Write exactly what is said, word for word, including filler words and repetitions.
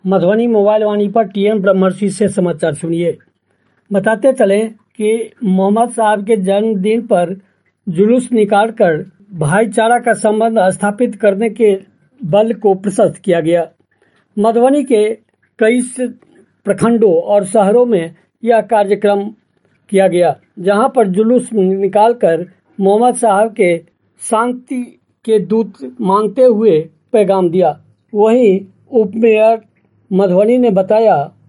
Madhubani mobile वाणी पर T N ब्रह्मर्षि से समाचार सुनिए। बताते चलें कि मोहम्मद साहब के जन्मदिन पर जुलूस निकालकर भाईचारा का संबंध स्थापित करने के बल को प्रशस्त किया गया। मधुबनी के कई प्रखंडों और शहरों में यह कार्यक्रम किया गया, जहां पर जुलूस निकालकर मोहम्मद साहब के शांति के दूत मानते हुए पैगाम दिया। वहीं उप मेयर मधुबनी ने बताया